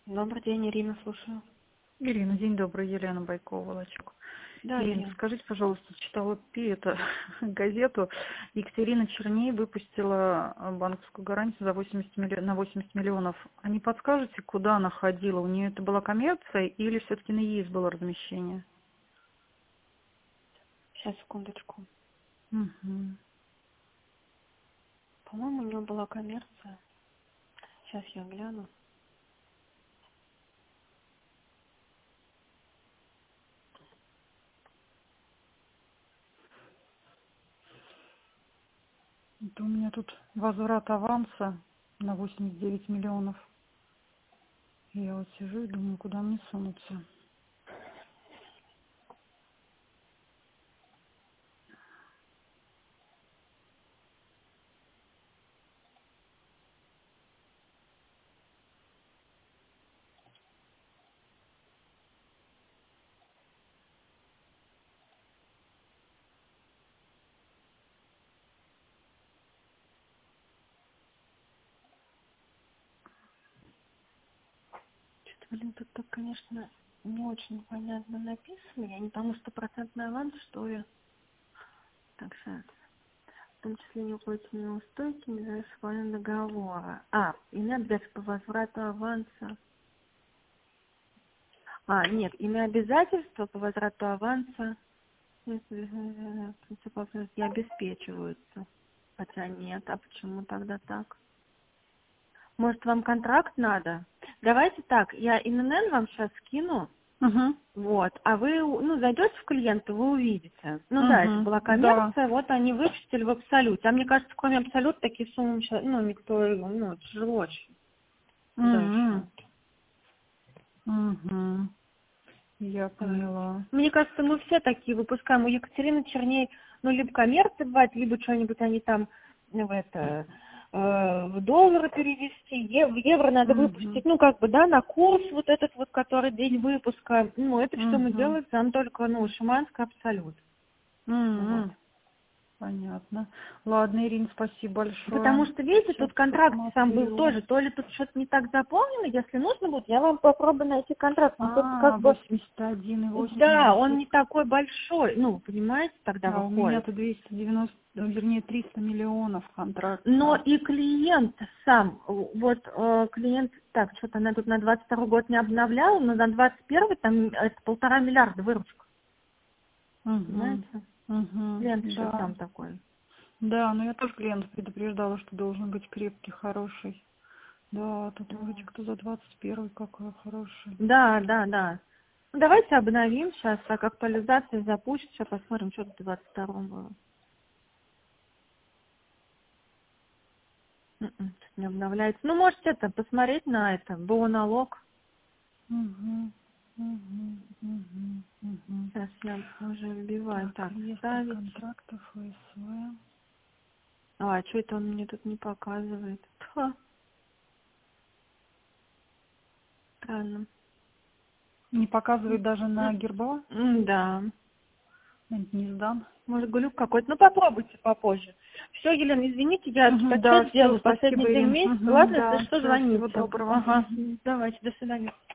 Добрый день, Ирина, слушаю. Ирина, день добрый, Елена Байкова, Волочек. Да, Ирина, Ирина. скажите, пожалуйста, читала газету, Екатерина Черней выпустила банковскую гарантию за 80 на 80 миллионов. А не подскажете, куда она ходила? У нее это была коммерция или все-таки на ЕИС было размещение? Сейчас, секундочку. Угу. По-моему, у нее была коммерция. Сейчас я гляну. Это у меня тут возврат аванса на 89 миллионов. Я вот сижу и думаю, куда мне сунуться. Что-то, блин, тут так, конечно, не очень понятно написано. Я не пойму, стопроцентный аванс, что я. Так, сейчас. В том числе неуплаченные неустойки, не за исполнение договора. Имя обязательства по возврату аванса. Нет, имя обязательства по возврату аванса не обеспечиваются. Хотя нет, а почему тогда так? Может, вам контракт надо? Давайте так, я ИНН вам сейчас скину, Угу. вот, а вы, зайдете в клиента, вы увидите. Да, это была Да. коммерция, вот они выпустили в Абсолюте. А мне кажется, кроме Абсолют, такие суммы сейчас, никто, тяжело очень дальше. Угу. Я Да. поняла. Мне кажется, мы все такие выпускаем. У Екатерины Черней, либо коммерция бывает, либо что-нибудь они там в доллары перевести, в евро надо выпустить, на курс вот этот вот, который день выпуска. Это что мы делаем, там только, Шиманский Абсолют. Вот. Понятно. Ладно, Ирина, спасибо большое. Потому что, видите, Сейчас тут контракт сам был посмотрю. тоже, то ли тут что-то не так заполнено, если нужно будет, я вам попробую найти контракт. Он просто 81 и 80. Да, он не такой большой, понимаете, тогда А у выходит. меня-то 290, вернее, 300 миллионов контракт. Но и клиент сам, клиент, так, что-то она тут на 22 год не обновляла, но на 21 там это 1,5 миллиарда выручка. Понимаете? Клиент еще Да. сам такой. Да, но я тоже клиента предупреждала, что должен быть крепкий, хороший. Да, тут выручка-то за 21 какая хорошая. Да. Давайте обновим сейчас, так актуализация запустится, посмотрим, что тут в 22 было. Тут не обновляется. Можете посмотреть на это, БО налог. Сейчас я уже вбиваю. Так, ставить. Контрактов ОСВ. Что это он мне тут не показывает? Странно. Не показывает даже на гербова? Да. Не сдан. Может, глюк какой-то. Попробуйте попозже. Все, Елена, извините, я Да, отчет все, делаю спасибо, последний день Ирина. месяца. Ладно, Да, если что, всё, всего звоните. доброго. Давайте, до свидания.